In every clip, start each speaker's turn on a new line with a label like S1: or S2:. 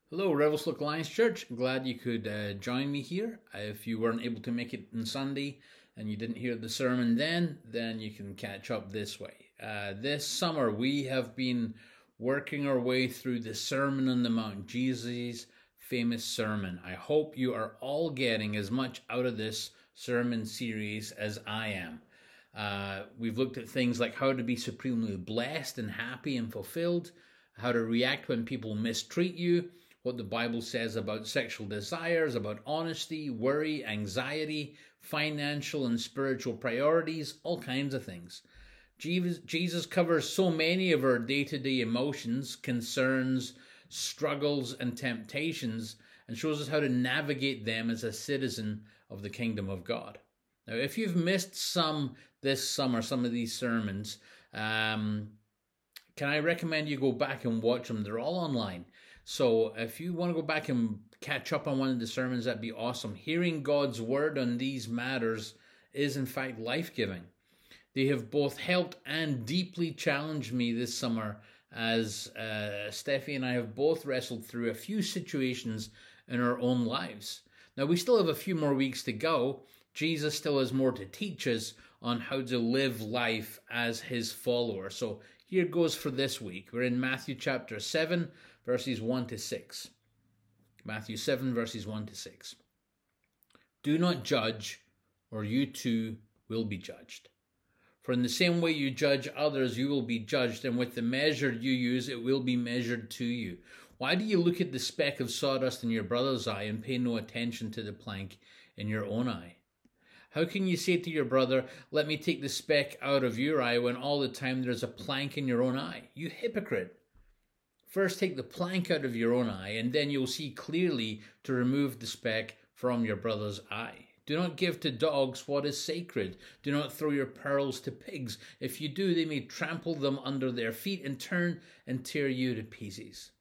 S1: Hello, Revelstoke Alliance Church. Glad you could join me here. If you weren't able to make it on Sunday and you didn't hear the sermon then you can catch up this way. This summer, we have been working our way through the Sermon on the Mount, Jesus' famous sermon. I hope you are all getting as much out of this sermon series as I am. We've looked at things like how to be supremely blessed and happy and fulfilled, how to react when people mistreat you, what the Bible says about sexual desires, about honesty, worry, anxiety, financial and spiritual priorities, all kinds of things. Jesus covers so many of our day-to-day emotions, concerns, struggles, and temptations, and shows us how to navigate them as a citizen of the kingdom of God. Now, if you've missed some this summer, some of these sermons, can I recommend you go back and watch them? They're all online. So if you want to go back and catch up on one of the sermons, that'd be awesome. Hearing God's word on these matters is in fact life-giving. They have both helped and deeply challenged me this summer as Steffi and I have both wrestled through a few situations in our own lives. Now, we still have a few more weeks to go. Jesus still has more to teach us on how to live life as his follower. So here goes for this week. We're in Matthew chapter 7, verses 1 to 6. Matthew 7, verses 1 to 6. Do not judge, or you too will be judged. For in the same way you judge others, you will be judged, and with the measure you use, it will be measured to you. Why do you look at the speck of sawdust in your brother's eye and pay no attention to the plank in your own eye? How can you say to your brother, let me take the speck out of your eye, when all the time there's a plank in your own eye? You hypocrite! First take the plank out of your own eye, and then you'll see clearly to remove the speck from your brother's eye. Do not give to dogs what is sacred. Do not throw your pearls to pigs. If you do, they may trample them under their feet and turn and tear you to pieces.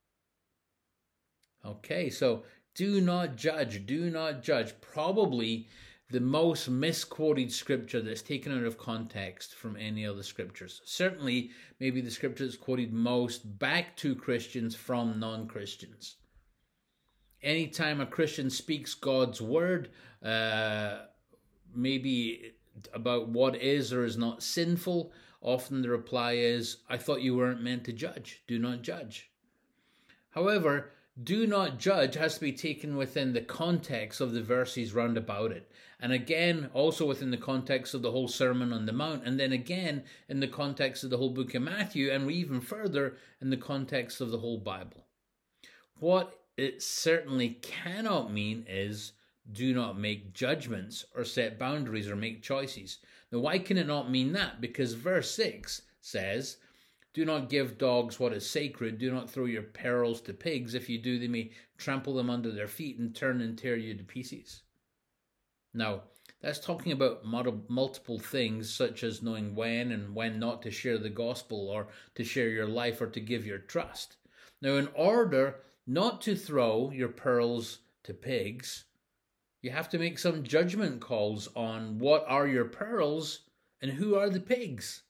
S1: Okay, so do not judge. Do not judge. Probably the most misquoted scripture that's taken out of context from any other scriptures. Certainly, maybe the scripture that's quoted most back to Christians from non-Christians. Anytime a Christian speaks God's word, maybe about what is or is not sinful, often the reply is, I thought you weren't meant to judge. Do not judge. However, do not judge has to be taken within the context of the verses round about it. And again, also within the context of the whole Sermon on the Mount. And then again, in the context of the whole book of Matthew. And even further, in the context of the whole Bible. What it certainly cannot mean is do not make judgments or set boundaries or make choices. Now, why can it not mean that? Because verse 6 says, do not give dogs what is sacred. Do not throw your pearls to pigs. If you do, they may trample them under their feet and turn and tear you to pieces. Now, that's talking about multiple things, such as knowing when and when not to share the gospel or to share your life or to give your trust. Now, in order not to throw your pearls to pigs, you have to make some judgment calls on what are your pearls and who are the pigs.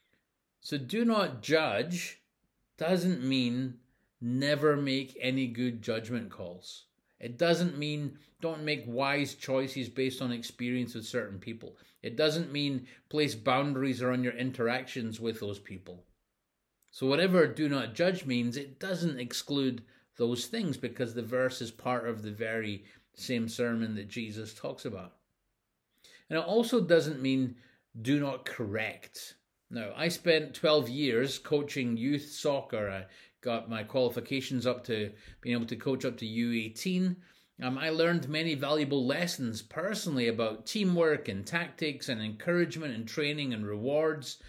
S1: So do not judge doesn't mean never make any good judgment calls. It doesn't mean don't make wise choices based on experience with certain people. It doesn't mean place boundaries around your interactions with those people. So whatever do not judge means, it doesn't exclude those things because the verse is part of the very same sermon that Jesus talks about. And it also doesn't mean do not correct. Now, I spent 12 years coaching youth soccer. I got my qualifications up to being able to coach up to U18. I learned many valuable lessons personally about teamwork and tactics and encouragement and training and rewards.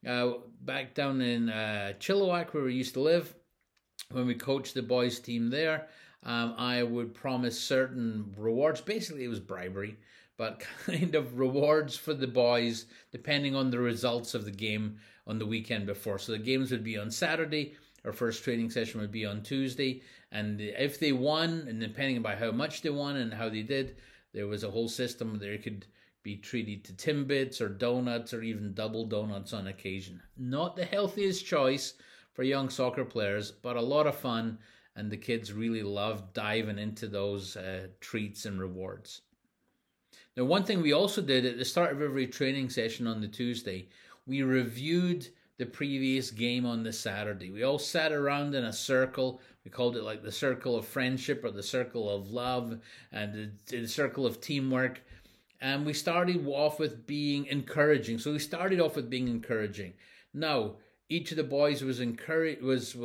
S1: Back down in Chilliwack, where we used to live, when we coached the boys team there, I would promise certain rewards. Basically, it was bribery, but kind of rewards for the boys depending on the results of the game on the weekend before. So the games would be on Saturday, our first training session would be on Tuesday, and if they won, and depending on how much they won and how they did, there was a whole system where they could be treated to Timbits or donuts or even double donuts on occasion. Not the healthiest choice for young soccer players, but a lot of fun and the kids really loved diving into those treats and rewards. Now, one thing we also did at the start of every training session on the Tuesday, we reviewed the previous game on the Saturday. We all sat around in a circle. We called it like the circle of friendship or the circle of love and the circle of teamwork. And we started off with being encouraging. So we started off with being encouraging. Now, each of the boys was encouraged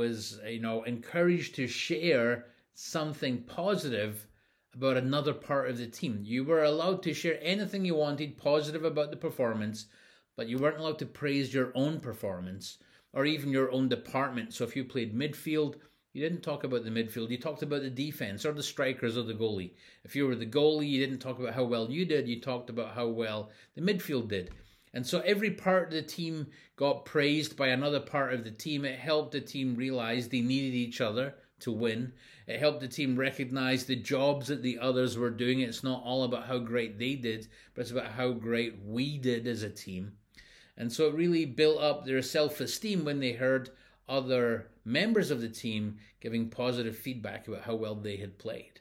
S1: to share something positive about another part of the team. You were allowed to share anything you wanted positive about the performance, but you weren't allowed to praise your own performance or even your own department. So if you played midfield, you didn't talk about the midfield. You talked about the defense or the strikers or the goalie. If you were the goalie, you didn't talk about how well you did. You talked about how well the midfield did. And so every part of the team got praised by another part of the team. It helped the team realize they needed each other to win. It helped the team recognize the jobs that the others were doing. It's not all about how great they did, but it's about how great we did as a team. And so it really built up their self-esteem when they heard other members of the team giving positive feedback about how well they had played.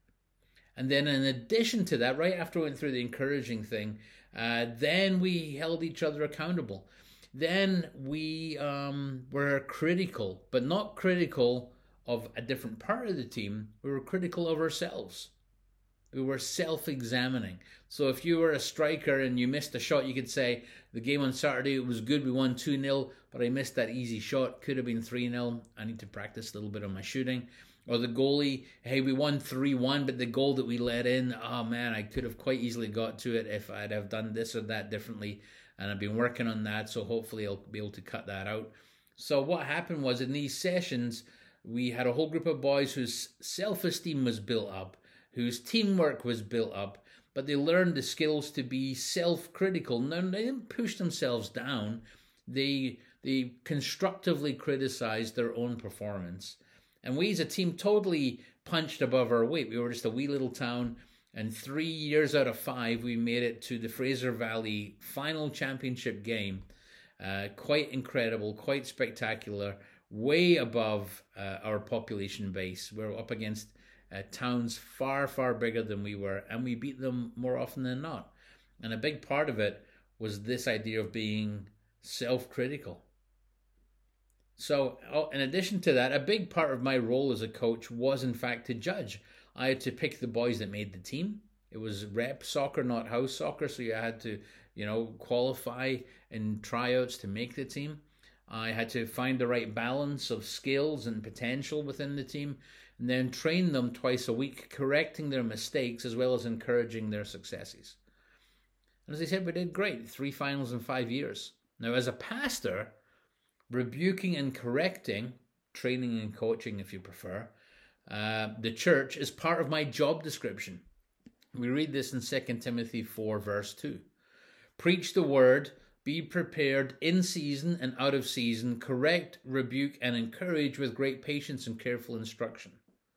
S1: And then in addition to that, right after we went through the encouraging thing, then we held each other accountable. Then we were critical, but not critical of a different part of the team. We were critical of ourselves. We were self-examining. So if you were a striker and you missed a shot, you could say, the game on Saturday, it was good, we won 2-0, but I missed that easy shot. Could have been 3-0. I need to practice a little bit on my shooting. Or the goalie, hey, we won 3-1, but the goal that we let in, oh man, I could have quite easily got to it if I'd have done this or that differently. And I've been working on that, so hopefully I'll be able to cut that out. So what happened was in these sessions, we had a whole group of boys whose self-esteem was built up, whose teamwork was built up, but they learned the skills to be self-critical. No, they didn't push themselves down. They constructively criticized their own performance. And we as a team totally punched above our weight. We were just a wee little town, and 3 years out of 5, we made it to the Fraser Valley final championship game. Quite incredible, quite spectacular, way above our population base. We're up against towns far, far bigger than we were, and we beat them more often than not. And a big part of it was this idea of being self-critical. So in addition to that, a big part of my role as a coach was in fact to judge. I had to pick the boys that made the team. It was rep soccer, not house soccer, so you had to, qualify in tryouts to make the team. I had to find the right balance of skills and potential within the team, and then train them twice a week, correcting their mistakes as well as encouraging their successes. And as I said, we did great. 3 finals in 5 years. Now, as a pastor, rebuking and correcting, training and coaching if you prefer, the church is part of my job description. We read this in 2 Timothy 4 verse 2. Preach the word, be prepared in season and out of season, correct, rebuke, and encourage with great patience and careful instruction.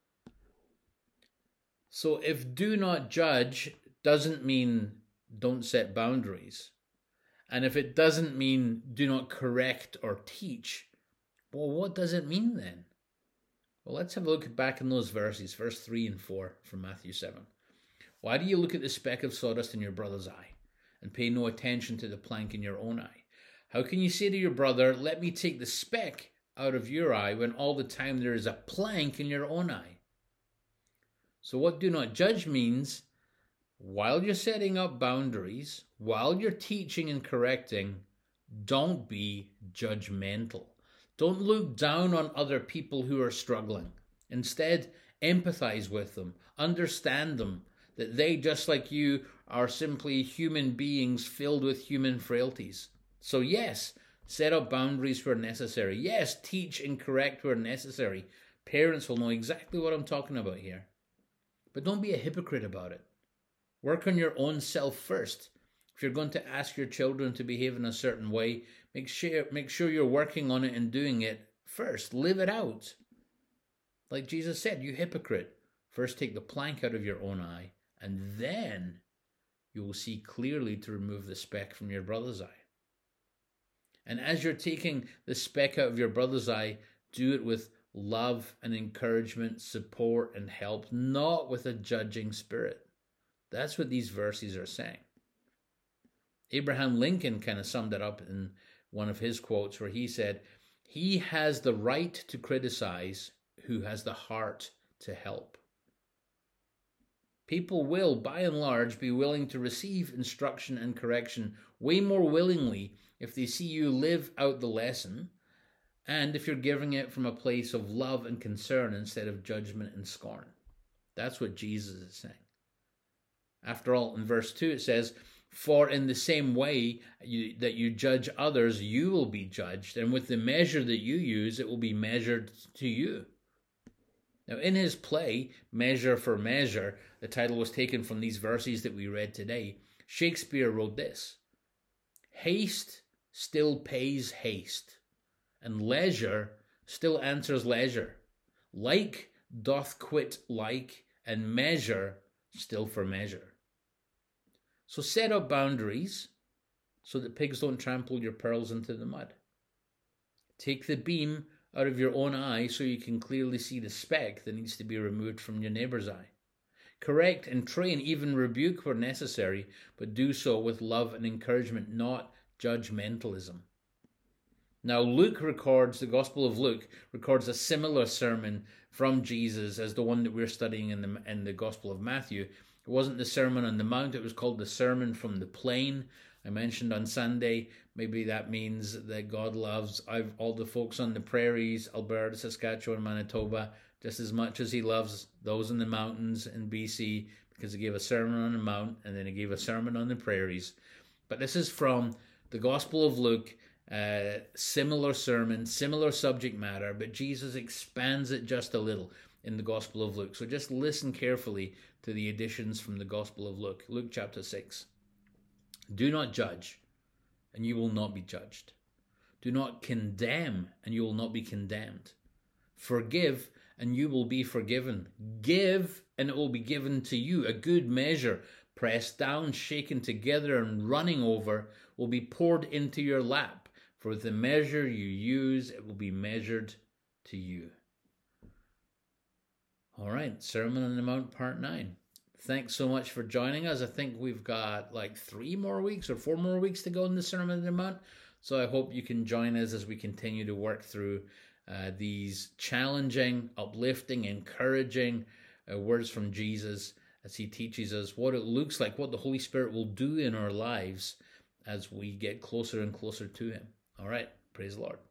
S1: So if do not judge doesn't mean don't set boundaries, and if it doesn't mean do not correct or teach, well, what does it mean then? Well, let's have a look back in those verses, verse 3 and 4 from Matthew 7. Why do you look at the speck of sawdust in your brother's eye and pay no attention to the plank in your own eye? How can you say to your brother, let me take the speck out of your eye, when all the time there is a plank in your own eye? So what do not judge means, while you're setting up boundaries, while you're teaching and correcting, don't be judgmental. Don't look down on other people who are struggling. Instead, empathize with them, understand them, that they, just like you, are simply human beings filled with human frailties. So yes, set up boundaries where necessary. Yes, teach and correct where necessary. Parents will know exactly what I'm talking about here. But don't be a hypocrite about it. Work on your own self first. If you're going to ask your children to behave in a certain way, make sure you're working on it and doing it first. Live it out. Like Jesus said, you hypocrite. First take the plank out of your own eye, and then you will see clearly to remove the speck from your brother's eye. And as you're taking the speck out of your brother's eye, do it with love and encouragement, support and help, not with a judging spirit. That's what these verses are saying. Abraham Lincoln kind of summed it up in one of his quotes where he said, "He has the right to criticize who has the heart to help." People will, by and large, be willing to receive instruction and correction way more willingly if they see you live out the lesson and if you're giving it from a place of love and concern instead of judgment and scorn. That's what Jesus is saying. After all, in verse 2 it says, "For in the same way that you judge others, you will be judged, and with the measure that you use, it will be measured to you." Now, in his play, Measure for Measure, the title was taken from these verses that we read today, Shakespeare wrote this: "Haste still pays haste, and leisure still answers leisure. Like doth quit like, and measure still for measure." So set up boundaries so that pigs don't trample your pearls into the mud. Take the beam out of your own eye so you can clearly see the speck that needs to be removed from your neighbor's eye. Correct and train, even rebuke where necessary, but do so with love and encouragement, not judgmentalism. Now, the Gospel of Luke records a similar sermon from Jesus as the one that we're studying in the Gospel of Matthew. It wasn't the Sermon on the Mount, it was called the Sermon from the Plain. I mentioned on Sunday, maybe that means that God loves all the folks on the prairies, Alberta, Saskatchewan, Manitoba, just as much as he loves those in the mountains in BC, because he gave a sermon on the mount and then he gave a sermon on the prairies. But this is from the Gospel of Luke, similar sermon, similar subject matter, but Jesus expands it just a little in the Gospel of Luke. So just listen carefully to the additions from the Gospel of Luke. Luke chapter 6. "Do not judge, and you will not be judged. Do not condemn, and you will not be condemned. Forgive, and you will be forgiven. Give, and it will be given to you. A good measure, pressed down, shaken together, and running over, will be poured into your lap. For with the measure you use, it will be measured to you." All right, Sermon on the Mount, part 9. Thanks so much for joining us. I think we've got like 3 more weeks or 4 more weeks to go in the Sermon on the Mount. So I hope you can join us as we continue to work through these challenging, uplifting, encouraging words from Jesus as he teaches us what it looks like, what the Holy Spirit will do in our lives as we get closer and closer to him. All right, praise the Lord.